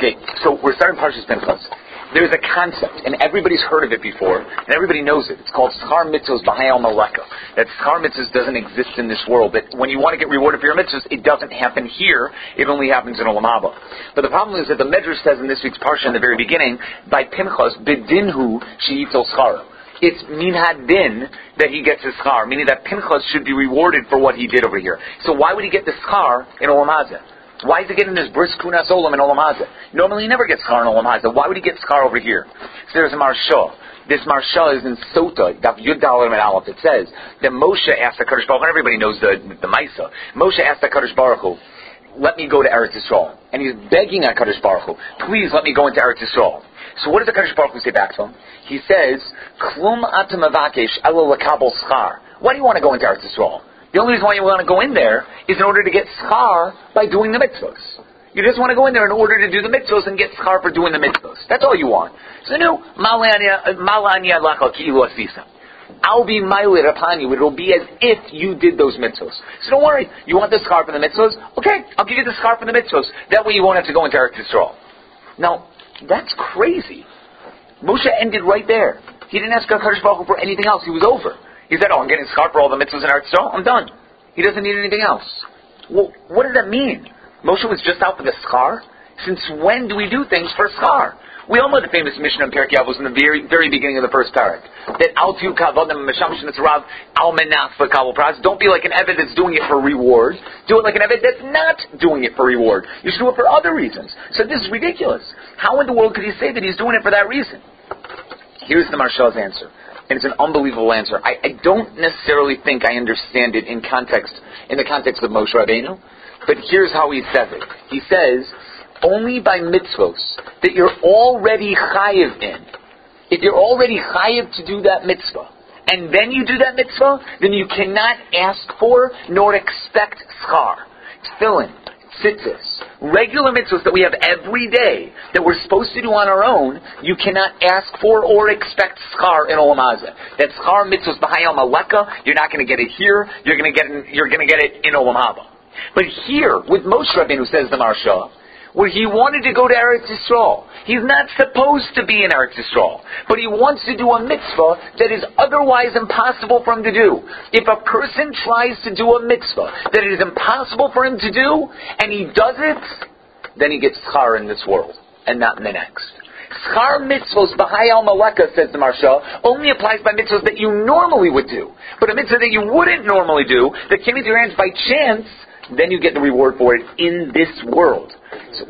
Okay, so we're starting Parshas Pinchas. There's a concept, and everybody's heard of it before, and everybody knows it. It's called Schar Mitzvos B'Hayal Maleka. That Schar Mitzvos doesn't exist in this world. That when you want to get rewarded for your mitzvahs, it doesn't happen here. It only happens in Olam Haba. But the problem is that the Medrash says in this week's Parsha in the very beginning, by Pinchas, B'dinhu she'yitol schara. It's min hadin that he gets his schar, meaning that Pinchas should be rewarded for what he did over here. So why would he get the schar in Olam Hazeh? Why is he getting this bris kunas olam in Olam Hazeh? Normally he never gets schar in Olam Hazeh. Why would he get schar over here? So there's a marsha. This marsha is in Sota, Daf Yud Dalet and Aleph. It says that Moshe asked the Kadosh Baruch Hu, and everybody knows the Maisa. Moshe asked the Kadosh Baruch Hu, let me go to Eretz Yisrael. And he's begging at Kadosh Baruch Hu, please let me go into Eretz Yisrael. So what does the Kadosh Baruch Hu say back to him? He says, Klum atam avakesh elo lekabel schar. Why do you want to go into Eretz Yisrael? The only reason why you want to go in there is in order to get schar by doing the mitzvahs. You just want to go in there in order to do the mitzvahs and get schar for doing the mitzvahs. That's all you want. So no, I'll be mailir upon you. It will be as if you did those mitzvahs. So don't worry. You want the schar for the mitzvahs? Okay, I'll give you the schar for the mitzvahs. That way you won't have to go into Eretz Yisrael. Now, that's crazy. Moshe ended right there. He didn't ask HaKadosh Baruch Hu for anything else. He was over. He said, I'm getting schar for all the mitzvahs in Eretz Yisrael. I'm done. He doesn't need anything else. Well, what does that mean? Moshe was just out for the schar? Since when do we do things for schar? We all know the famous Mishnah in Perkei Avos in the very, very beginning of the first parak. That al tiu kavodim meshamish nitzarav al menach v'kavol pras. Don't be like an Eved that's doing it for reward. Do it like an Eved that's not doing it for reward. You should do it for other reasons. So this is ridiculous. How in the world could he say that he's doing it for that reason? Here's the Marshal's answer. And it's an unbelievable answer. I don't necessarily think I understand it in the context of Moshe Rabbeinu, but here's how he says it. He says, only by mitzvos that you're already chayiv in. If you're already chayiv to do that mitzvah, and then you do that mitzvah, then you cannot ask for nor expect schar. Tefillin, tzitzis, regular mitzvahs that we have every day that we're supposed to do on our own, you cannot ask for or expect schar in Olam Hazeh. That schar mitzvahs b'hayal maleka, you're not going to get it here. You're going to get it in Olam Haba. But here, with Moshe Rabbeinu, says the Marsha, where he wanted to go to Eretz Yisrael. He's not supposed to be in Eretz Yisrael, but he wants to do a mitzvah that is otherwise impossible for him to do. If a person tries to do a mitzvah that it is impossible for him to do, and he does it, then he gets schar in this world, and not in the next. Schar mitzvos b'hayal maleka, says the Marsha, only applies by mitzvahs that you normally would do. But a mitzvah that you wouldn't normally do, that came into your hands by chance, then you get the reward for it in this world. So,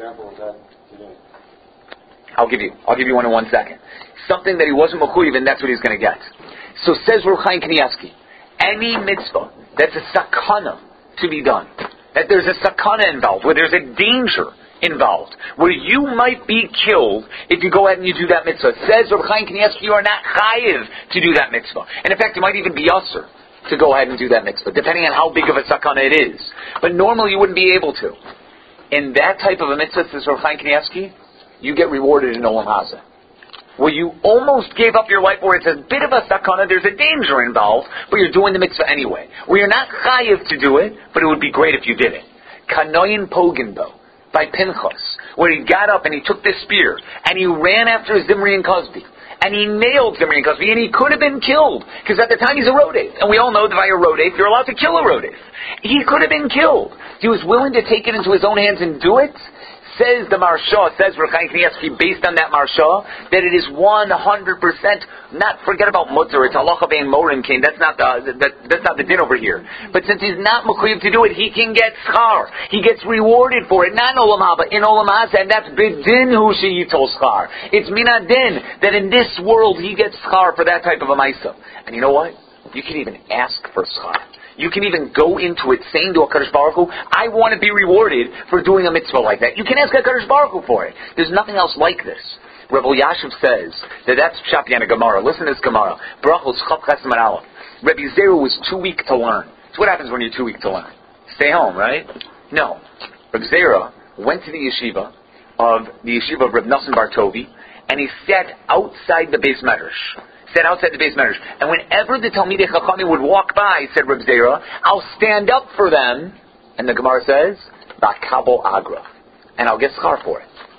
I'll give you one in 1 second. Something that he wasn't mechuyev, and that's what he's going to get. So says Reb Chaim Kanievsky, any mitzvah that's a sakana to be done, that there's a sakana involved, where there's a danger involved, where you might be killed if you go ahead and you do that mitzvah. Says Reb Chaim Kanievsky, you are not chayiv to do that mitzvah. And in fact, you might even be usher to go ahead and do that mitzvah, depending on how big of a sakana it is. But normally you wouldn't be able to. In that type of a mitzvah, says Rav Chaim Kanievsky, you get rewarded in Olam Hazeh. Where you almost gave up your life, where it's a bit of a sakana, there's a danger involved, but you're doing the mitzvah anyway. Where you're not chayiv to do it, but it would be great if you did it. Kanoyin Poginbo, by Pinchas, where he got up and he took this spear, and he ran after Zimri and Cosby. And he nailed Zimri and Cosby, and he could have been killed, because at the time he's a rodef. And we all know that by a rodef, you're allowed to kill a rodef. He could have been killed. He was willing to take it into his own hands and do it. Says the Marsha, says Reb Chaim Kanievsky, based on that Marsha, that it is 100%, not forget about mutter, it's halacha bein morin kain, that's not the din over here. But since he's not mechuyev to do it, he can get schar. He gets rewarded for it, not in Olam Haba, in Olam Hazeh, and that's bidin hu sheyitol schar. It's minadin, that in this world he gets schar for that type of a maisa. And you know what? You can even ask for schar. You can even go into it saying to HaKadosh Baruch Hu, I want to be rewarded for doing a mitzvah like that. You can ask HaKadosh Baruch Hu for it. There's nothing else like this. Rebbe Yashiv says that that's Pshat in a Gemara. Listen to this Gemara. Brachos Chaf Chesem and Aleph. Rebbe Zera was too weak to learn. So what happens when you're too weak to learn? Stay home, right? No. Rebbe Zera went to the yeshiva of Reb Nosson Bar Tovi, and he sat outside the Beis Medrash. Outside the Beis Medrash. And whenever the Talmidei Chachamim would walk by, said Reb Zera, I'll stand up for them, and the Gemara says, Bakabel Agra, and I'll get schar for it.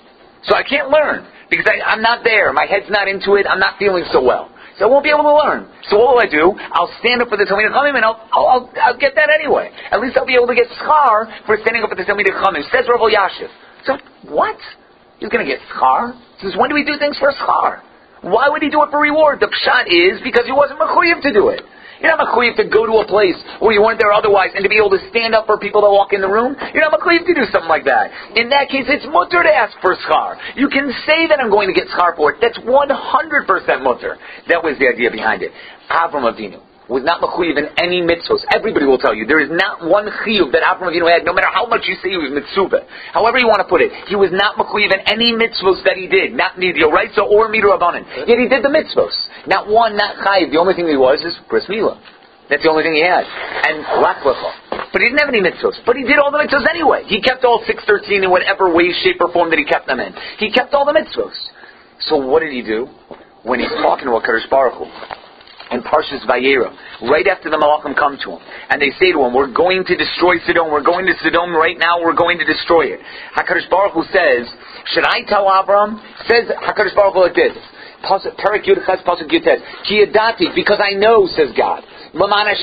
So I can't learn because I'm not there. My head's not into it. I'm not feeling so well. So I won't be able to learn. So what will I do? I'll stand up for the Talmidei Chachamim and I'll get that anyway. At least I'll be able to get schar for standing up for the Talmidei Chachamim. Says Rav Elyashiv. So what? He's going to get schar? He says, when do we do things for schar? Why would he do it for reward? The pshat is because he wasn't mechuyev to do it. You're not mechuyev to go to a place where you weren't there otherwise and to be able to stand up for people that walk in the room. You're not mechuyev to do something like that. In that case, it's mutter to ask for schar. You can say that I'm going to get schar for it. That's 100% mutter. That was the idea behind it. Avram Avinu was not mechuyev in any mitzvahs. Everybody will tell you there is not one chiyuv that Avram Avinu had, no matter how much you say he was mitzvah. However you want to put it, he was not mechuyev in any mitzvahs that he did, not neither Yoraisa or Midrabanan. Yet he did the mitzvahs. Not one, not chayiv. The only thing he was is bris milah. That's the only thing he had. And lach lecha. But he didn't have any mitzvahs. But he did all the mitzvahs anyway. He kept all 613 in whatever way, shape, or form that he kept them in. He kept all the mitzvahs. So what did he do? When he's talking to HaKadosh Baruch Hu, and Parshas Vayera, right after the Malachim come to him, and they say to him, we're going to destroy Sodom, we're going to Sodom right now, we're going to destroy it. HaKadosh Baruch Hu says, should I tell Avram? Says HaKadosh Baruch Hu like this, Perek Yud Ches Pasuk Yud Tes, Ki yadati, because I know, says God, he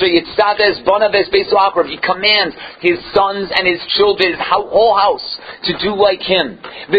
commands his sons and his children, his whole house, to do like him. They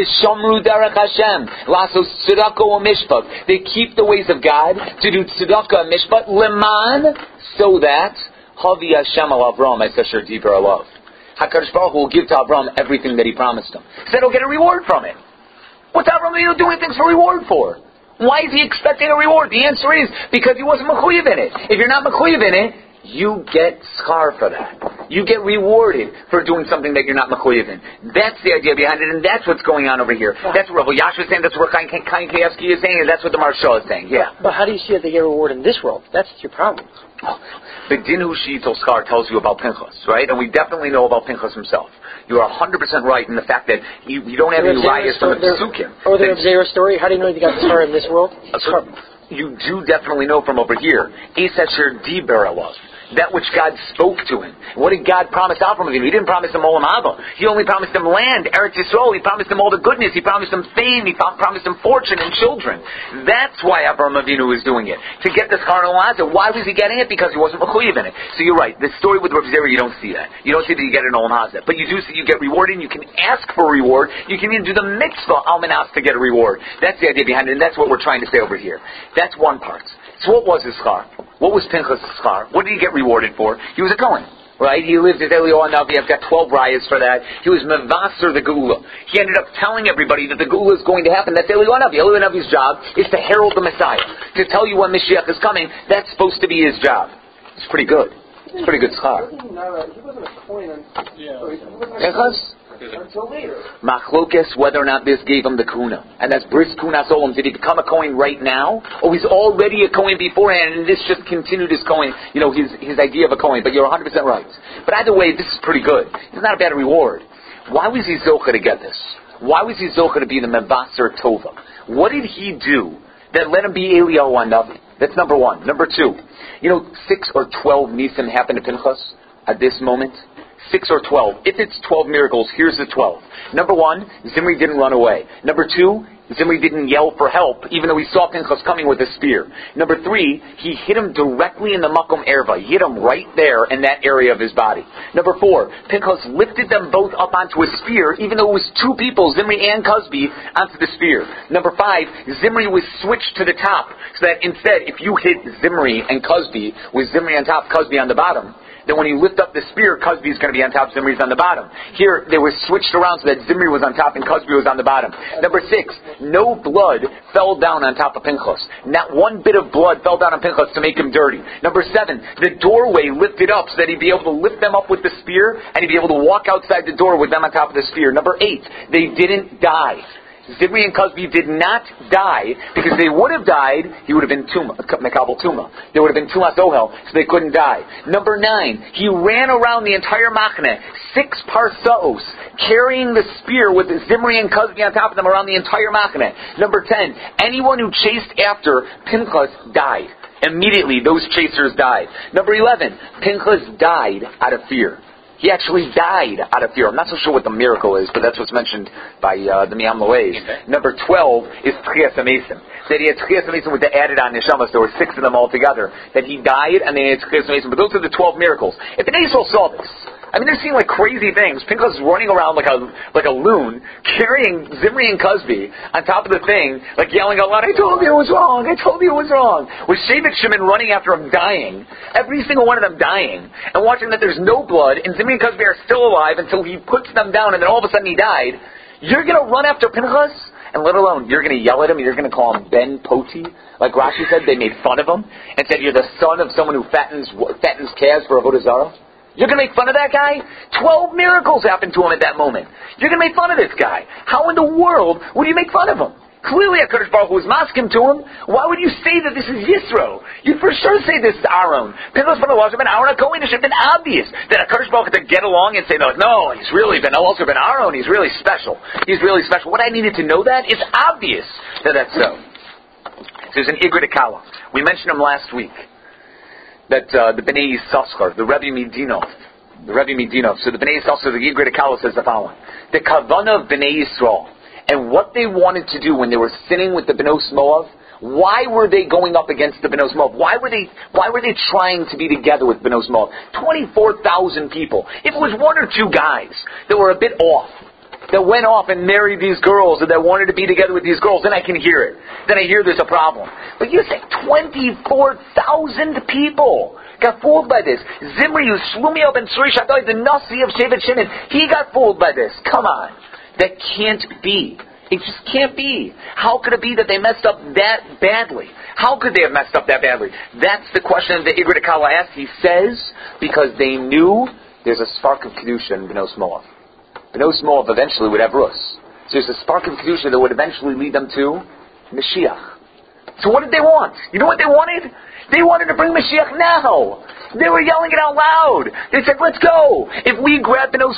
keep the ways of God, to do tzedakah and mishpat, leman, so that Havi Hashem al Avram as Asher Diber Alav. HaKadosh Baruch Hu will give to Avram everything that he promised him. He said he'll get a reward from it. What's Avram doing things for reward for? Why is he expecting a reward? The answer is because he wasn't mechuyev in it. If you're not mechuyev in it, you get schar for that. You get rewarded for doing something that you're not mechuyev in. That's the idea behind it, and that's what's going on over here. That's what Rav Elyashiv is saying, that's what Chaim Kanievsky is saying, and that's what the Maharsha is saying. Yeah. But how do you see that they get reward in this world? That's your problem. The Din Hu She'itol Schar tells you about Pinchas, right? And we definitely know about Pinchas himself. You are 100% right in the fact that you don't have any rayas from the Pesukim. Or the Zera story, how do you know you got the star in this world? You do definitely know from over here. Es Asher Diber Alav. That which God spoke to him. What did God promise Avram Avinu? He didn't promise him Olam Haba. He only promised him land, Eretz Yisrael. He promised him all the goodness. He promised him fame. He promised him fortune and children. That's why Avram Avinu is doing it. To get this carnal Lazar. Why was he getting it? Because he wasn't mechuyev in it. So you're right. The story with Rav Zera, you don't see that. You don't see that you get an Olam Haba. But you do see you get rewarded. You can ask for a reward. You can even do the mitzvah Almanas to get a reward. That's the idea behind it, and that's what we're trying to say over here. That's one part. So what was his schar? What was Pinchas' schar? What did he get rewarded for? He was a Kohen, right? He lived as Eliyahu Hanavi. I've got 12 rayas for that. He was Mevaser the Geula. He ended up telling everybody that the Geula is going to happen. That's Eliyahu Hanavi. Eliyahu Hanavi's job is to herald the Messiah, to tell you when Mashiach is coming. That's supposed to be his job. It's pretty good. It's pretty good schar. He wasn't a Kohen Pinchas? until later. Machlokes, whether or not this gave him the kuna. And that's bris kunas olam. Did he become a Kohen right now? Or he's already a Kohen beforehand, and this just continued his Kohen, his idea of a Kohen. But you're 100% right. But either way, this is pretty good. It's not a bad reward. Why was he zocha to get this? Why was he zocha to be the Mevaser Tova? What did he do that let him be Eliyahu Hanavi? That's number one. Number two, 6 or 12 nisim happened to Pinchas at this moment. 6 or 12. If it's 12 miracles, here's the 12. Number one, Zimri didn't run away. Number two, Zimri didn't yell for help, even though he saw Pinchas coming with a spear. Number three, he hit him directly in the Makom Erva. He hit him right there in that area of his body. Number four, Pinchas lifted them both up onto a spear, even though it was two people, Zimri and Cosby, onto the spear. Number five, Zimri was switched to the top, so that instead, if you hit Zimri and Cosby, with Zimri on top, Cosby on the bottom, then when you lift up the spear, Cosby is going to be on top, Zimri's on the bottom. Here, they were switched around so that Zimri was on top and Cosby was on the bottom. Number 6, no blood fell down on top of Pinchas. Not one bit of blood fell down on Pinchas to make him dirty. Number 7, the doorway lifted up so that he'd be able to lift them up with the spear and he'd be able to walk outside the door with them on top of the spear. Number 8, they didn't die. Zimri and Cosby did not die, because if they would have died, he would have been Mekabel Tuma. There would have been Tumas Ohel, so they couldn't die. Number 9, he ran around the entire Machne, 6 parsaos, carrying the spear with Zimri and Cosby on top of them around the entire Machne. Number 10, anyone who chased after Pinchas died. Immediately, those chasers died. Number 11, Pinchas died out of fear. He actually died out of fear. I'm not so sure what the miracle is, but that's what's mentioned by the Miyam Loez. Number 12 is Tchias HaMesim. That he had Tchias HaMesim with the added on Neshamas. There were 6 of them altogether. That he died and they had Tchias HaMesim. But those are the 12 miracles. If Bnei Yisrael saw this, I mean, they're seeing like crazy things. Pinchas is running around like a loon, carrying Zimri and Cosby on top of the thing, like yelling out loud, "I told you it was wrong! I told you it was wrong!" With Shevet Shimon running after him, dying, every single one of them dying, and watching that there's no blood, and Zimri and Cosby are still alive until he puts them down, and then all of a sudden he died. You're going to run after Pinchas, and let alone you're going to yell at him, and you're going to call him Ben Poti, like Rashi said. They made fun of him and said you're the son of someone who fattens calves for Avodah Zarah. You're going to make fun of that guy? 12 miracles happened to him at that moment. You're going to make fun of this guy. How in the world would you make fun of him? Clearly HaKadosh Baruch Hu was masking to him. Why would you say that this is Yisro? You'd for sure say this is Aaron. Pinchas ben Elazar ben Aaron HaKohen. It should have been obvious that HaKadosh Baruch Hu had to get along and say, no, he's really been Elazar ben Aaron. He's really special. He's really special. What I needed to know that? It's obvious that that's so. There's an Igrit Akala. We mentioned him last week. That the Bnei Yissaschar, the Rebbe Midinov. So the Bnei Yissaschar, the Igrit Akala says the following. The Kavanah of Bnei Yisrael, and what they wanted to do when they were sinning with the Benos Moav, why were they going up against the Benos Moav? Why were they trying to be together with Benos Moav? 24,000 people. If it was 1 or 2 guys that were a bit off, that went off and married these girls and that wanted to be together with these girls, then I can hear it. Then I hear there's a problem. But you say 24,000 people got fooled by this. Zimri, Shlumiel ben Tzuri Shaddai, the Nasi of Shevet Shimon, he got fooled by this. Come on. That can't be. It just can't be. How could it be that they messed up that badly? How could they have messed up that badly? That's the question that Igrit Akala asked. He says, because they knew there's a spark of Kedusha in Benos Moav. Benos Moav eventually would have Rus. So there's a spark of Kedusha that would eventually lead them to Mashiach. So what did they want? You know what they wanted? They wanted to bring Mashiach now. They were yelling it out loud. They said, let's go. If we grab Benos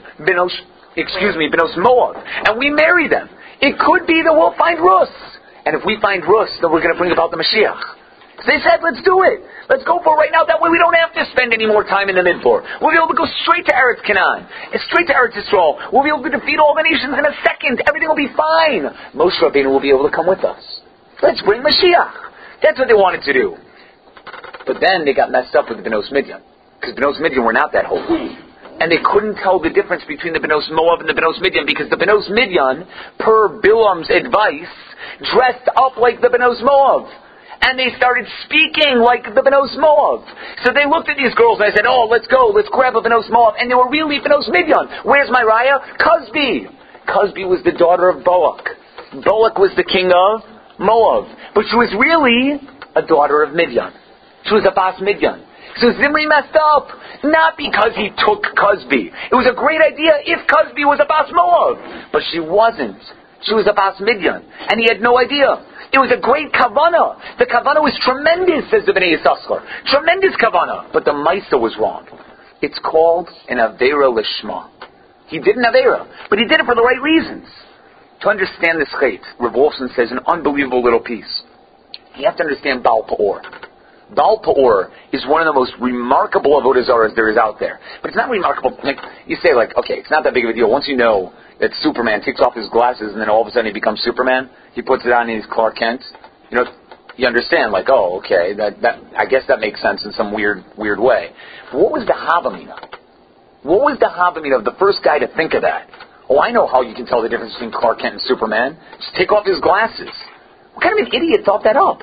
Moav, and we marry them, it could be that we'll find Rus. And if we find Rus, then we're going to bring about the Mashiach. So they said, let's do it. Let's go for it right now. That way we don't have to spend any more time in the Midbar. We'll be able to go straight to Eretz Canaan. And straight to Eretz Yisrael. We'll be able to defeat all the nations in a second. Everything will be fine. Moshe Rabbeinu will be able to come with us. Let's bring Mashiach. That's what they wanted to do. But then they got messed up with the Benos Midian. Because Benos Midian were not that holy. And they couldn't tell the difference between the Benos Moav and the Benos Midian, because the Benos Midian, per Bilam's advice, dressed up like the Benos Moav. And they started speaking like the Benos Moav. So they looked at these girls and they said, oh, let's go, let's grab a Benos Moav. And they were really Benos Midian. Where's my raya? Cosby. Cosby was the daughter of Balak. Balak was the king of Moav. But she was really a daughter of Midian. She was a Bas Midian. So Zimri messed up. Not because he took Cosby. It was a great idea if Cosby was a Bas Moav. But she wasn't. She was a Bas Midian. And he had no idea. It was a great kavanah. The kavanah was tremendous, says the Bnei Yissaschar. Tremendous kavanah. But the Maisa was wrong. It's called an Aveira Lishma. He did an Aveira, but he did it for the right reasons. To understand this chait, Rav Wolfson says an unbelievable little piece. You have to understand Baal Peor. Baal Peor is one of the most remarkable avodah zaras there is out there. But it's not remarkable. Like, you say, okay, it's not that big of a deal. Once you know that Superman takes off his glasses and then all of a sudden he becomes Superman, he puts it on and he's Clark Kent. You understand, okay, that I guess that makes sense in some weird way. But what was the Havamina? What was the Havamina of the first guy to think of that? Oh, I know how you can tell the difference between Clark Kent and Superman. Just take off his glasses. What kind of an idiot thought that up?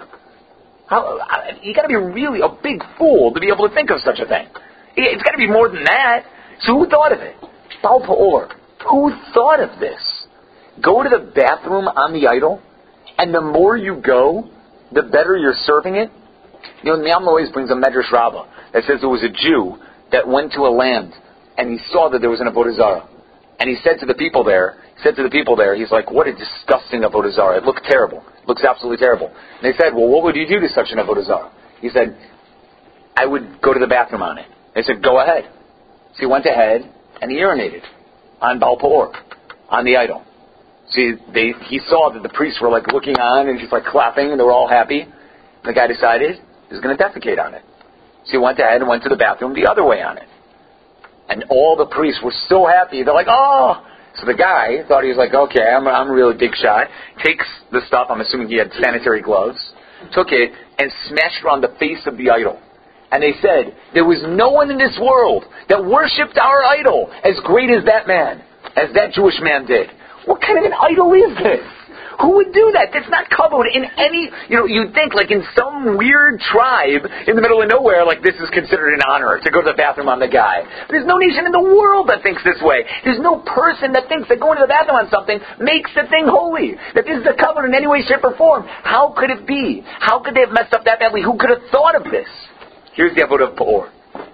You got to be really a big fool to be able to think of such a thing. It's got to be more than that. So who thought of it? Baal Peor. Who thought of this? Go to the bathroom on the idol, and the more you go, the better you're serving it. Miyam always brings a Medrash Rabbah that says there was a Jew that went to a land, and he saw that there was an avodah zarah. And he said to the people there, he's like, what a disgusting avodah zarah. It looked terrible. It looks absolutely terrible. And they said, well, what would you do to such an avodah zarah? He said, I would go to the bathroom on it. They said, go ahead. So he went ahead, and he urinated on Baal Peor, on the idol. See, he saw that the priests were looking on and just clapping, and they were all happy. And the guy decided he was going to defecate on it. So he went ahead and went to the bathroom the other way on it. And all the priests were so happy. They're like, oh! So the guy thought he was like, okay, I'm a really big shot. Takes the stuff, I'm assuming he had sanitary gloves, took it and smashed it on the face of the idol. And they said, there was no one in this world that worshipped our idol as great as that man, as that Jewish man did. What kind of an idol is this? Who would do that? That's not covered in any, you'd think like in some weird tribe in the middle of nowhere, like this is considered an honor to go to the bathroom on the guy. There's no nation in the world that thinks this way. There's no person that thinks that going to the bathroom on something makes the thing holy. That this is a covenant in any way, shape, or form. How could it be? How could they have messed up that badly? Who could have thought of this? Here's the avodah of Peor.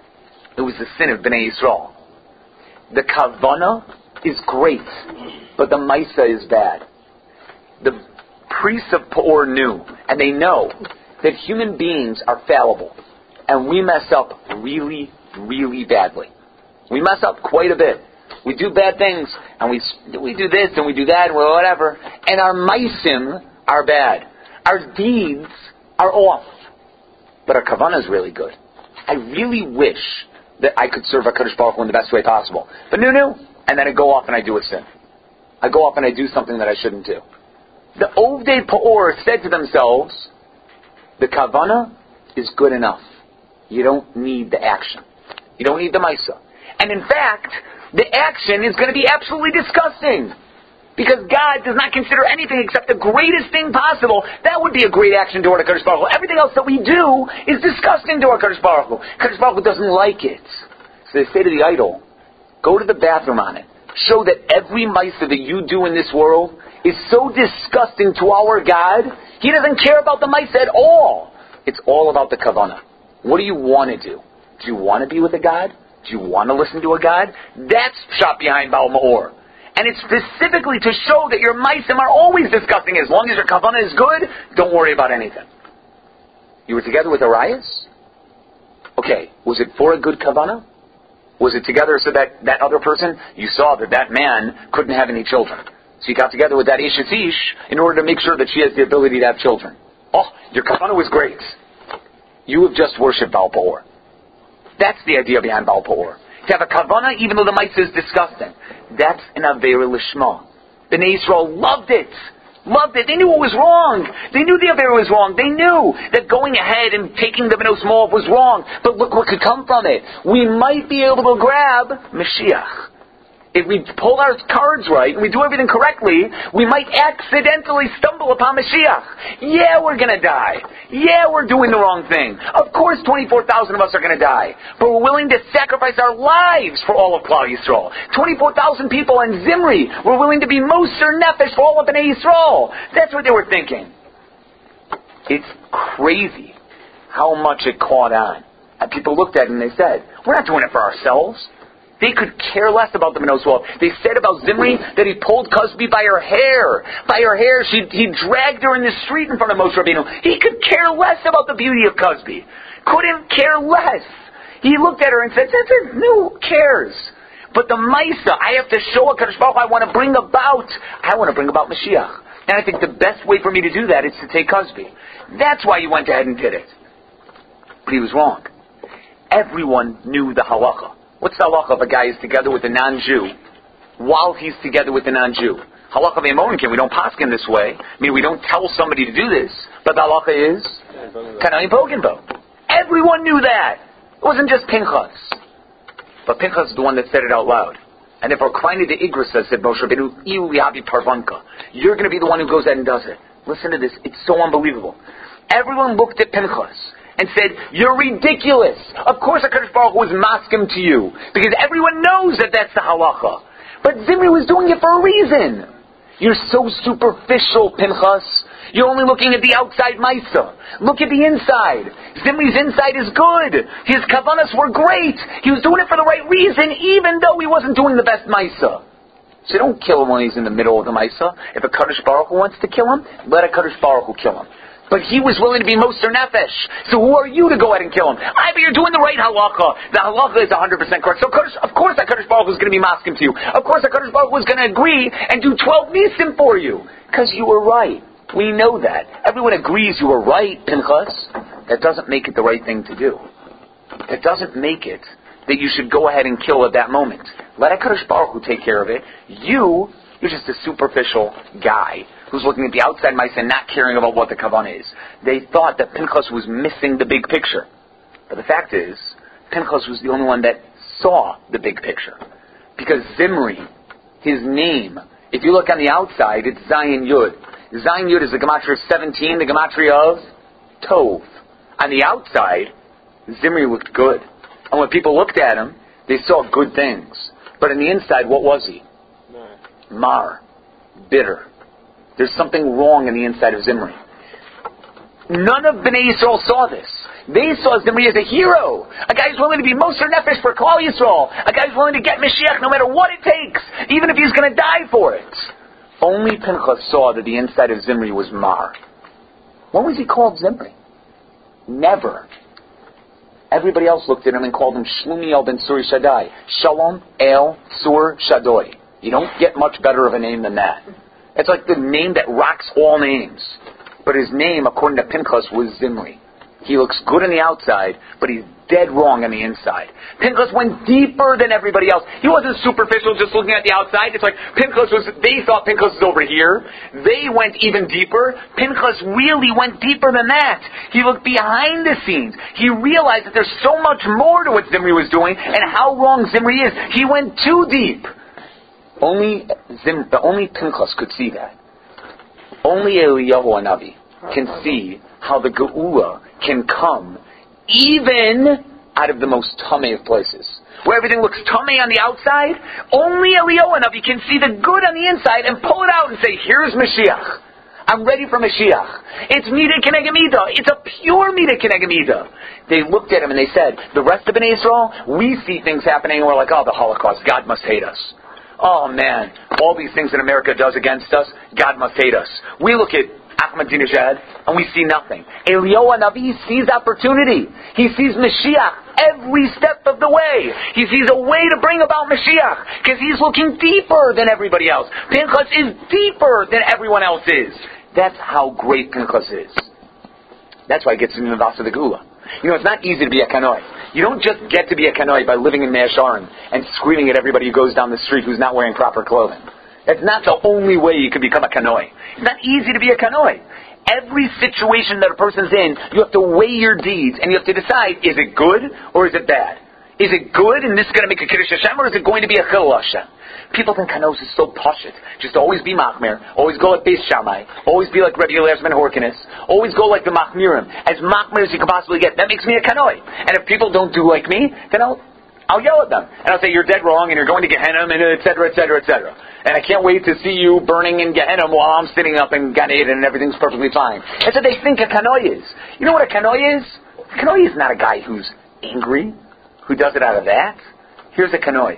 It was the sin of Bnei Yisrael. The kavanah is great, but the maisa is bad. The priests of Peor knew, and they know, that human beings are fallible. And we mess up really, really badly. We mess up quite a bit. We do bad things, and we do this, and we do that, and whatever. And our maisim are bad. Our deeds are off. But our kavanah is really good. I really wish that I could serve HaKadosh Baruch Hu in the best way possible. But no. And then I go off and I do a sin. I go off and I do something that I shouldn't do. The Ovdei Peor said to themselves, the kavanah is good enough. You don't need the action. You don't need the maisa. And in fact, the action is going to be absolutely disgusting. Because God does not consider anything except the greatest thing possible. That would be a great action toward HaKadosh Baruch Hu. Everything else that we do is disgusting to HaKadosh Baruch Hu. HaKadosh Baruch Hu doesn't like it. So they say to the idol, go to the bathroom on it. Show that every maisa that you do in this world is so disgusting to our God, He doesn't care about the maisa at all. It's all about the kavanah. What do you want to do? Do you want to be with a God? Do you want to listen to a God? That's shot behind Baal Meor. And it's specifically to show that your maisim are always disgusting. As long as your kavanah is good, don't worry about anything. You were together with Arias? Okay, was it for a good kavanah? Was it together so that that other person, you saw that man couldn't have any children. So you got together with that Ish in order to make sure that she has the ability to have children. Oh, your kavanah was great. You have just worshipped Baal Peor. That's the idea behind Baal Peor. To have a kavanah even though the maisa is disgusting. That's an avera lishma. Bnei Yisrael loved it. Loved it. They knew it was wrong. They knew the avera was wrong. They knew that going ahead and taking the Benos Moab was wrong. But look what could come from it. We might be able to grab Mashiach. If we pull our cards right and we do everything correctly, we might accidentally stumble upon Mashiach. Yeah, we're going to die. Yeah, we're doing the wrong thing. Of course 24,000 of us are going to die. But we're willing to sacrifice our lives for all of Klal Yisrael. 24,000 people in Zimri were willing to be Moser Nefesh for all of Bnei Yisrael. That's what they were thinking. It's crazy how much it caught on. And people looked at it and they said, we're not doing it for ourselves. They could care less about the Benos Moab. They said about Zimri that he pulled Cosby by her hair. By her hair, he dragged her in the street in front of Moshe Rabbeinu. He could care less about the beauty of Cosby. Couldn't care less. He looked at her and said, who cares? But the Maisa, I have to show HaKadosh Baruch Hu I want to bring about Mashiach. And I think the best way for me to do that is to take Cosby. That's why he went ahead and did it. But he was wrong. Everyone knew the halacha. What's the halacha if a guy is together with a non-Jew while he's together with a non-Jew? Halacha of Amorinkim, we don't paskin this way. I mean, we don't tell somebody to do this. But the halacha is Kanayim Poginbo. Everyone knew that. It wasn't just Pinchas. But Pinchas is the one that said it out loud. And therefore, Kraini the Igrasa said, Moshe Rabbeinu, Iu Lihavi Parvanka. You're going to be the one who goes ahead and does it. Listen to this. It's so unbelievable. Everyone looked at Pinchas and said, you're ridiculous. Of course HaKadosh Baruch Hu was maskim to you. Because everyone knows that that's the halacha. But Zimri was doing it for a reason. You're so superficial, Pinchas. You're only looking at the outside maisa. Look at the inside. Zimri's inside is good. His kavanas were great. He was doing it for the right reason, even though he wasn't doing the best maisa. So don't kill him when he's in the middle of the maisa. If a Kadosh Baruch Hu wants to kill him, let a Kadosh Baruch Hu kill him. But he was willing to be Moser Nefesh. So who are you to go ahead and kill him? But you're doing the right halacha. The halacha is 100% correct. So of course HaKadosh Baruch Hu is going to be masking to you. Of course HaKadosh Baruch Hu is going to agree and do 12 nisim for you. Because you were right. We know that. Everyone agrees you were right, Pinchas. That doesn't make it the right thing to do. That doesn't make it that you should go ahead and kill at that moment. Let HaKadosh Baruch Hu take care of it. You're just a superficial guy who's looking at the outside mice and not caring about what the kavanah is. They thought that Pinchas was missing the big picture. But the fact is, Pinchas was the only one that saw the big picture. Because Zimri, his name, if you look on the outside, it's Zayin Yud. Zayin Yud is the gematria of 17, the gematria of Tov. On the outside, Zimri looked good. And when people looked at him, they saw good things. But on the inside, what was he? Mar. Bitter. There's something wrong in the inside of Zimri. None of Bnei Yisrael saw this. They saw Zimri as a hero. A guy who's willing to be Moser Nefesh for Klal Yisrael. A guy who's willing to get Mashiach no matter what it takes, even if he's going to die for it. Only Pinchas saw that the inside of Zimri was Mar. When was he called Zimri? Never. Everybody else looked at him and called him Shlumiel ben Suri Shaddai. Shalom El Sur Shaddai. You don't get much better of a name than that. It's like the name that rocks all names. But his name, according to Pinchas, was Zimri. He looks good on the outside, but he's dead wrong on the inside. Pinchas went deeper than everybody else. He wasn't superficial just looking at the outside. It's like they thought Pinchas was over here. They went even deeper. Pinchas really went deeper than that. He looked behind the scenes. He realized that there's so much more to what Zimri was doing and how wrong Zimri is. He went too deep. Only Pinchas could see that. Only Eliyahu Hanavi can see how the Geula can come even out of the most tamei of places. Where everything looks tamei on the outside, only Eliyahu Hanavi can see the good on the inside and pull it out and say, here's Mashiach. I'm ready for Mashiach. It's Midah Keneged Midah. It's a pure Midah Keneged Midah. They looked at him and they said, the rest of Bnei Yisrael, we see things happening and we're like, oh, the Holocaust, God must hate us. Oh man, all these things that America does against us, God must hate us. We look at Ahmadinejad and we see nothing. Eliyahu Hanavi sees opportunity. He sees Mashiach every step of the way. He sees a way to bring about Mashiach because he's looking deeper than everybody else. Pinchas is deeper than everyone else is. That's how great Pinchas is. That's why he gets in the Vas of the Geula. You know, it's not easy to be a kanoi. You don't just get to be a kanoi by living in Mea Shearim and screaming at everybody who goes down the street who's not wearing proper clothing. That's not the only way you can become a kanoi. It's not easy to be a kanoi. Every situation that a person's in, you have to weigh your deeds and you have to decide, is it good or is it bad? Is it good and this is going to make a Kiddush Hashem, or is it going to be a Chilul Hashem? People think Kanos is so pashut. Just always be Machmir. Always go like Beis Shammai. Always be like Rabbi Eliezer ben Horkenes. Always go like the Machmirim. As Machmir as you can possibly get. That makes me a Kanoi. And if people don't do like me, then I'll yell at them. And I'll say, you're dead wrong and you're going to Gehenna and et cetera, et cetera, et cetera. And I can't wait to see you burning in Gehenna while I'm sitting up in Gan Eden and everything's perfectly fine. That's what they think a Kanoi is. You know what a Kanoi is? A Kanoi is not a guy who's angry, who does it out of that. Here's a Kanoi.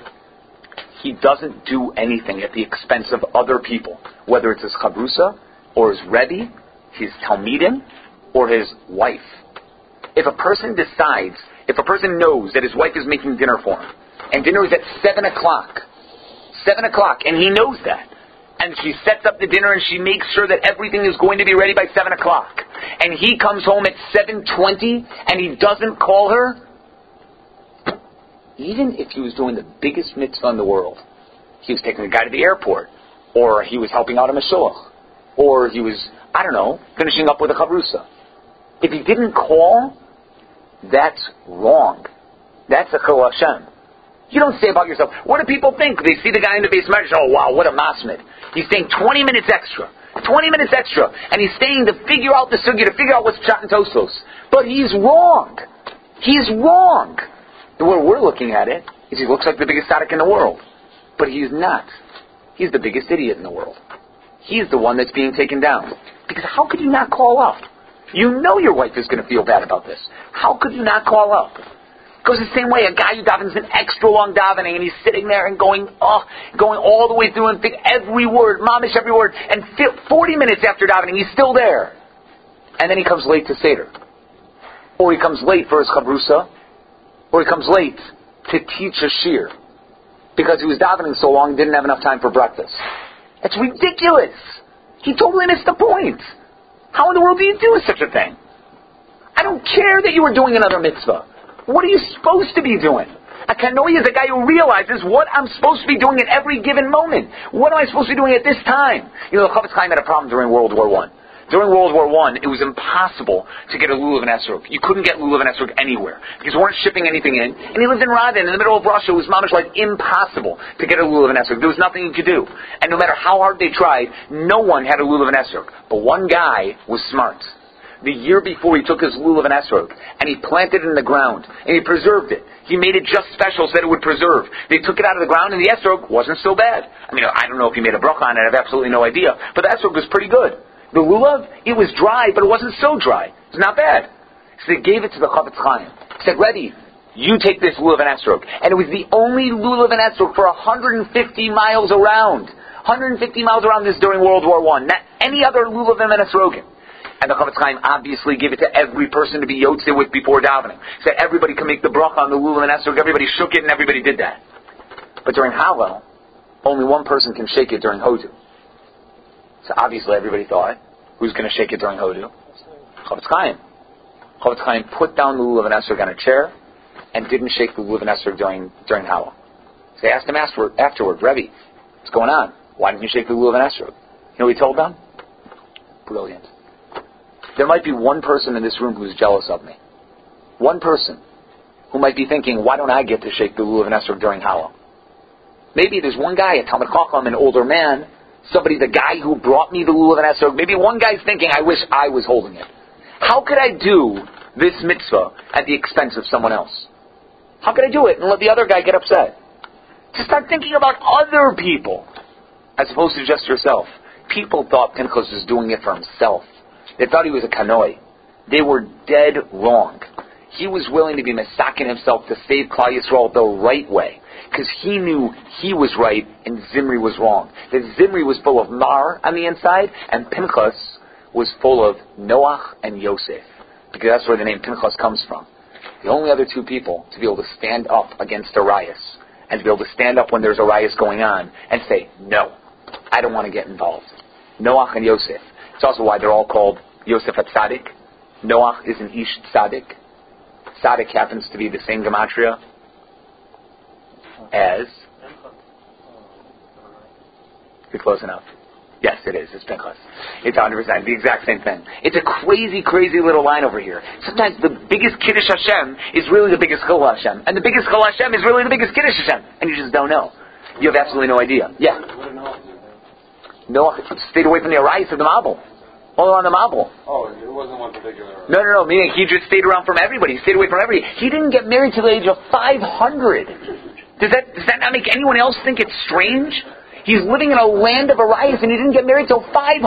He doesn't do anything at the expense of other people, whether it's his chavrusa, or his rebbe, his talmidim, or his wife. If a person knows that his wife is making dinner for him, and dinner is at 7 o'clock, and he knows that, and she sets up the dinner and she makes sure that everything is going to be ready by 7 o'clock, and he comes home at 7:20 and he doesn't call her, even if he was doing the biggest mitzvah in the world, he was taking a guy to the airport, or he was helping out a Meshulach, or he was, finishing up with a Chavrusa. If he didn't call, that's wrong. That's a Chilul Hashem. You don't say about yourself, what do people think? They see the guy in the base measure, oh wow, what a masmid. He's staying 20 minutes extra. 20 minutes extra. And he's staying to figure out the sugya, to figure out what's pshat and tostos. But he's wrong. He's wrong. The way we're looking at it is he looks like the biggest tzaddik in the world. But he's not. He's the biggest idiot in the world. He's the one that's being taken down. Because how could you not call up? You know your wife is going to feel bad about this. How could you not call up? It goes the same way. A guy who davens an extra long davening and he's sitting there and going all the way through and think every word, mamish every word, and 40 minutes after davening he's still there. And then he comes late to Seder. Or he comes late for his chavrusa. Or he comes late to teach a shir because he was davening so long and didn't have enough time for breakfast. It's ridiculous. He totally missed the point. How in the world do you do such a thing? I don't care that you were doing another mitzvah. What are you supposed to be doing? A kanoi is a guy who realizes what I'm supposed to be doing at every given moment. What am I supposed to be doing at this time? You know, the Chofetz Chaim had a problem during World War I. During World War I, it was impossible to get a lulav and esrog. You couldn't get lulav and esrog anywhere because they weren't shipping anything in. And he lived in Radin, in the middle of Russia. It was mamish like impossible to get a lulav and esrog. There was nothing you could do. And no matter how hard they tried, no one had a lulav and esrog. But one guy was smart. The year before, he took his lulav and esrog and he planted it in the ground and he preserved it. He made it just special so that it would preserve. They took it out of the ground and the esrog wasn't so bad. I mean, I don't know if he made a bracha on it. I have absolutely no idea. But the esrog was pretty good. The lulav, it was dry, but it wasn't so dry. It's not bad. So they gave it to the Chofetz Chaim. He said, Rebbe, you take this lulav and esrog. And it was the only lulav and esrog for 150 miles around. 150 miles around this during World War I. Not any other lulav and esrogim. And the Chofetz Chaim obviously gave it to every person to be yotzei with before davening. He said everybody can make the bracha on the lulav and esrog. Everybody shook it and everybody did that. But during Hallel, only one person can shake it during Hodu. So obviously everybody thought, who's going to shake it during Hodu? Chofetz Chaim. Chofetz Chaim put down the lulav and esrog on a chair and didn't shake the lulav and esrog during Hallel. So they asked him afterward, Rebbe, what's going on? Why didn't you shake the lulav and esrog? You know what he told them? Brilliant. There might be one person in this room who's jealous of me. One person who might be thinking, why don't I get to shake the lulav and esrog during Hallel? Maybe there's one guy, a Talmid Chacham, an older man, somebody, the guy who brought me the lulav and esrog. Maybe one guy's thinking, I wish I was holding it. How could I do this mitzvah at the expense of someone else? How could I do it and let the other guy get upset? To start thinking about other people as opposed to just yourself. People thought Pinchas was doing it for himself. They thought he was a kanoi. They were dead wrong. He was willing to be mesaken himself to save Klal Yisrael the right way. Because he knew he was right and Zimri was wrong. That Zimri was full of mar on the inside and Pinchas was full of Noach and Yosef. Because that's where the name Pinchas comes from. The only other two people to be able to stand up against Arias and to be able to stand up when there's Arias going on and say, no, I don't want to get involved. Noach and Yosef. It's also why they're all called Yosef HaTzadik. Noach is an Ish Tzadik. Tzadik happens to be the same gematria as... You're close enough. Yes, it is. It's Pinchas. It's 100%. The exact same thing. It's a crazy, crazy little line over here. Sometimes the biggest Kiddush Hashem is really the biggest Chil Hashem. And the biggest Chil Hashem is really the biggest Kiddush Hashem. And you just don't know. You have absolutely no idea. Yeah. Noach stayed away from the Arias of the Mabul. All around the Mabul. Oh, it wasn't one particular... No. Meaning he just stayed around from everybody. He stayed away from everybody. He didn't get married till the age of 500. Does that not make anyone else think it's strange? He's living in a land of Arias and he didn't get married till 500.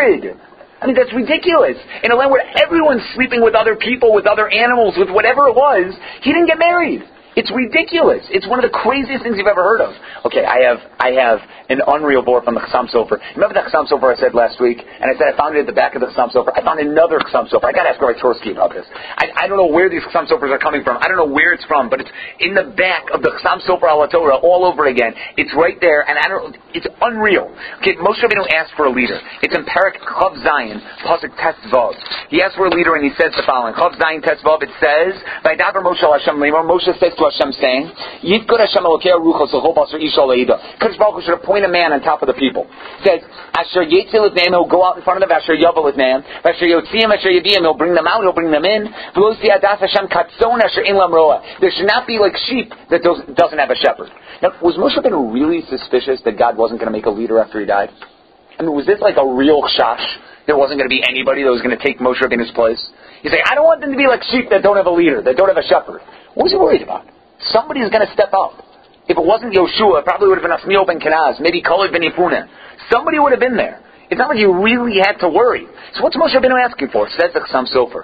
I mean, that's ridiculous. In a land where everyone's sleeping with other people, with other animals, with whatever it was, he didn't get married. It's ridiculous. It's one of the craziest things you've ever heard of. Okay, I have an unreal board from the Chassam Sofer. Remember the Chassam Sofer I said last week? And I said I found it at the back of the Chassam Sofer. I found another Chassam Sofer. I got to ask Rabbi Torsky about this. I don't know where these Chassam Sofers are coming from. I don't know where it's from, but it's in the back of the Chassam Sofer al Torah all over again. It's right there, and it's unreal. Okay, Moshe Rabbeinu asked for a leader. It's in Perek Chav Zayin, Pasuk Tes Vav. He asked for a leader, and he says the following. Chav Zayin Tes Vav, it says, Vaydaber Moshe Hashem Lemor, Moshe says to Hashem saying, Yivkod Hashem Elokei Ruchos L'chol Basar Isha Leida. Kadosh Baruch Hu should appoint a man on top of the people. It says, Asher Yetzel L'fneim, he'll go out in front of them. Asher Yavel L'fneim, Asher Yotziim, Asher Yaviyim, he'll bring them out, he'll bring them in. V'lo Siadas Hashem Katzon Asher In Lam Roa. There should not be like sheep that doesn't have a shepherd. Now, was Moshe Rabbeinu really suspicious that God wasn't going to make a leader after he died? I mean, was this like a real chash? There wasn't going to be anybody that was going to take Moshe Rabbeinu's place? He's like, I don't want them to be like sheep that don't have a leader, that don't have a shepherd. What was he worried about? Somebody is going to step up. If it wasn't Yoshua, it probably would have been Asmiel ben Kenaz, maybe Kalev ben Yefuneh. Somebody would have been there. It's not like you really had to worry. So what's Moshe Rabbeinu asking for? Says the Chassam Sofer.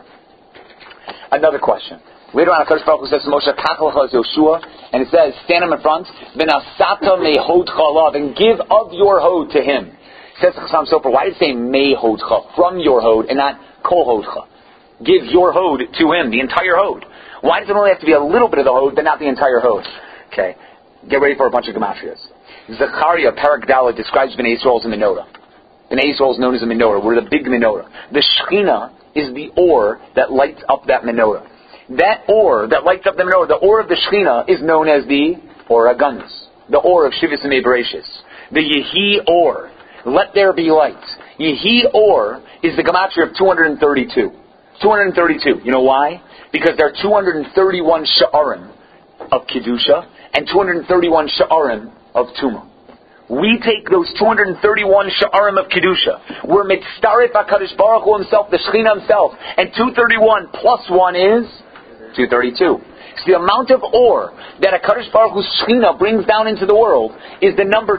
Another question. Later on, Kadosh Baruch Hu says to Moshe, Kachalcha Yoshua, and it says, stand him in front, V'nasata mehodcha alav, and give of your hod to him. Says the Chassam Sofer, why did it say mehodcha, from your hod, and not kol hodcha? Give your hod to him, the entire hod. Why does it only have to be a little bit of the hod, but not the entire hod? Okay, get ready for a bunch of gematrias. Zechariah, Perek Dalet, describes Bnei Yisrael as a menorah. Bnei Yisrael is known as a menorah. We're the big menorah. The Shekhinah is the ore that lights up that menorah. That or that lights up the menorah, the or of the Shekhinah, is known as the Or HaGanuz, the or of Shivas and Bereshis. The Yehi or, let there be light. Yehi or is the gematria of 232. 232. You know why? Because there are 231 sha'arim of Kedusha and 231 sha'arim of Tumah. We take those 231 sha'arim of Kedusha. We're mitzaref HaKadosh Baruch Hu himself, the Shekhinah himself, and 231 plus 1 is 232. So the amount of or that HaKadosh Baruch Hu's Shekhinah brings down into the world is the number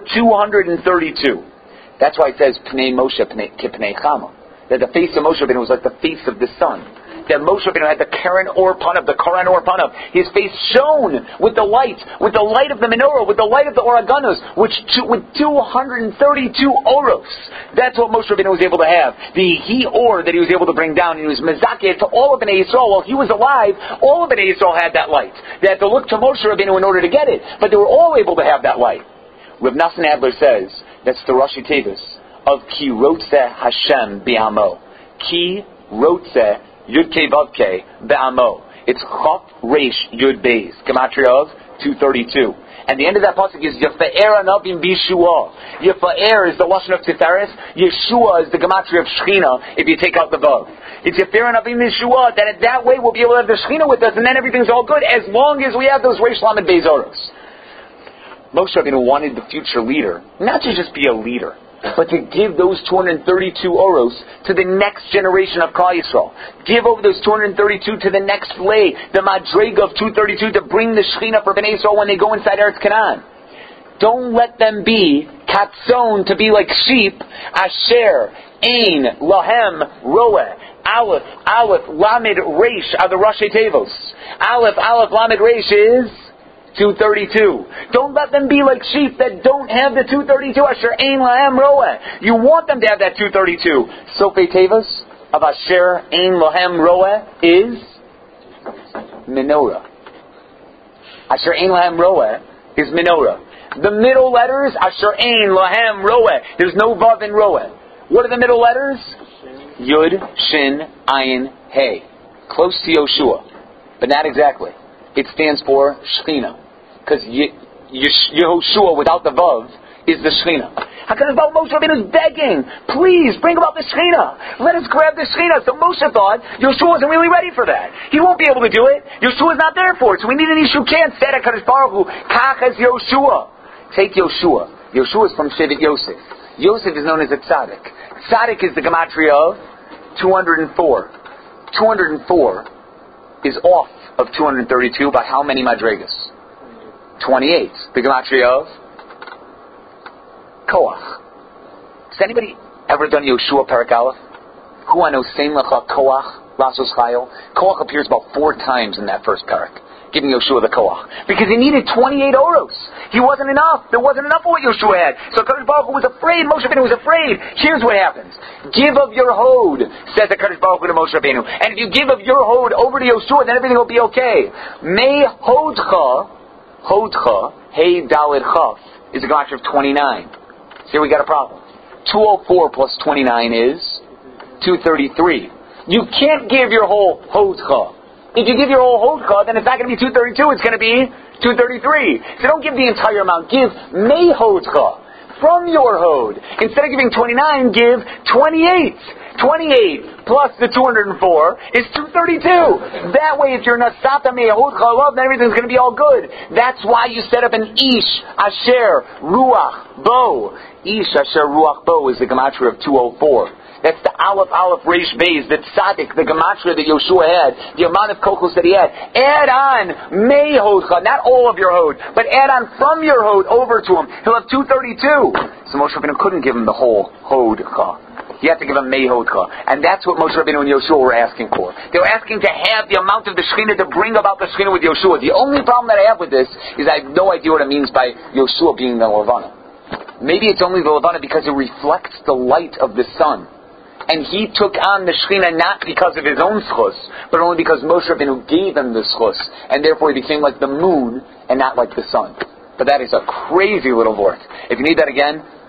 232. That's why it says Pnei Moshe K'Pnei Chama, that the face of Moshe Rabbeinu was like the face of the sun. That Moshe Rabbeinu had the Karen Or Panav, the Koran Or Panav. His face shone with the light of the menorah, with the light of the Or HaGanuz, with 232 oros. That's what Moshe Rabbeinu was able to have. The He Or that he was able to bring down, and he was mezakeh to all of Bnei Yisrael. While he was alive, all of Bnei Yisrael had that light. They had to look to Moshe Rabbeinu in order to get it, but they were all able to have that light. Rav Nassan Adler says, that's the Rashi Tevis of Ki Rotze Hashem Bi'amo. Ki Rotze Yud Kei Vav Kei Be'amo. It's Chaf Reish Yud Beis, gematria of 232. And the end of that pasuk is Yifa'er Anavim B'Yeshua. Yifa'er is the lashon of Tiferes. Yeshua is the gematria of Shechina. If you take out the Vav, it's Yifa'er Anavim B'Yeshua. That way we'll be able to have the Shechina with us, and then everything's all good as long as we have those Reish Lamed Beis Oros. Moshe Rabbeinu wanted the future leader not to just be a leader, but to give those 232 oros to the next generation of Klal Yisrael. Give over those 232 to the next lay, the madrega of 232, to bring the Shekhinah for Bnei Yisrael when they go inside Eretz Canaan. Don't let them be katzon, to be like sheep. Asher, Ein, Lahem, Roeh. Aleph, Lamed, Reish are the Rashi Tevos. Aleph, Lamed, Reish is 232. Don't let them be like sheep that don't have the 232. Asher Ein Lahem Roeh. You want them to have that 232. Sofei Tevos of Asher Ein Lahem Roeh is menorah. Asher Ein Lahem Roeh is menorah. The middle letters, Asher Ein Lahem Roeh. There's no Vav in Roeh. What are the middle letters? Yud, Shin, Ayin, Hey. Close to Yoshua, but not exactly. It stands for Shekhinah. Because Yehoshua without the Vav is the Shekhinah. HaKadosh Baruch Moshe Rabbeinu is begging, please bring about the Shekhinah. Let us grab the Shekhinah. So Moshe thought Yoshua wasn't really ready for that. He won't be able to do it. Yoshua's not there for it. So we need an Ish who can't. Said HaKadosh Baruch Hu, Kach as Yoshua. Take Yoshua. Yoshua is from Shevet Yosef. Yosef is known as a tzaddik. Tzaddik is the gematria of 204. 204 is off of 232 by how many madregas? 28. The gematria of Koach. Has anybody ever done Yoshua Perek Aleph? Hu ano sein lecha Koach lasos chayil? Koach appears about 4 times in that first parak, giving Yoshua the Koach. Because he needed 28 oros. He wasn't enough. There wasn't enough of what Yoshua had. So HaKadosh Baruch Hu was afraid. Moshe Rabbeinu was afraid. Here's what happens. Give of your hod, says HaKadosh Baruch Hu to Moshe Rabbeinu. And if you give of your hod over to Yoshua, then everything will be okay. May hodcha, hey dalid chaf, is a gematria of 29. So here we got a problem. 204 plus 29 is 233. You can't give your whole hodcha. If you give your whole hodcha, then it's not going to be 232, it's going to be 233. So don't give the entire amount. Give may hodcha, from your hod. Instead of giving 29, give 28. 28 plus the 204 is 232. That way, if you're nasata may hodcha love, then everything's going to be all good. That's why you set up an ish asher ruach bo. Ish asher ruach bo is the gematria of 204. That's the Aleph Reish Beis, the tzaddik, the gematria that Yoshua had, the amount of kochos that he had. Add on may hodcha, not all of your hod, but add on from your hod over to him. He'll have 232. So Moshe Rabbeinu couldn't give him the whole hodcha. He had to give him may hodcha. And that's what Moshe Rabbeinu and Yoshua were asking for. They were asking to have the amount of the Shekhinah to bring about the Shekhinah with Yoshua. The only problem that I have with this is I have no idea what it means by Yoshua being the Levana. Maybe it's only the Levana because it reflects the light of the sun. And he took on the Shekhinah not because of his own schus, but only because Moshe Rabbeinu gave him the schus, and therefore he became like the moon and not like the sun. But that is a crazy little vort. If you need that again,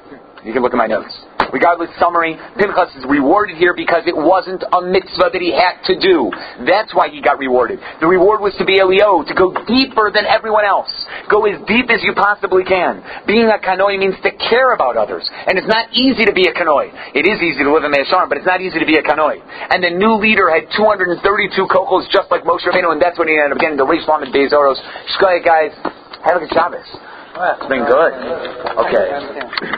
You can look at my notes. Regardless, summary, Pinchas is rewarded here because it wasn't a mitzvah that he had to do. That's why he got rewarded. The reward was to be Eliyahu, to go deeper than everyone else. Go as deep as you possibly can. Being a kanoi means to care about others. And it's not easy to be a kanoi. It is easy to live in Me'asharim, but it's not easy to be a kanoi. And the new leader had 232 kochos just like Moshe Rabbeinu, and that's when he ended up getting the Reish Lamed Beis Oros. Shkoyah, guys. Have a good Shabbos. It's been good. Okay.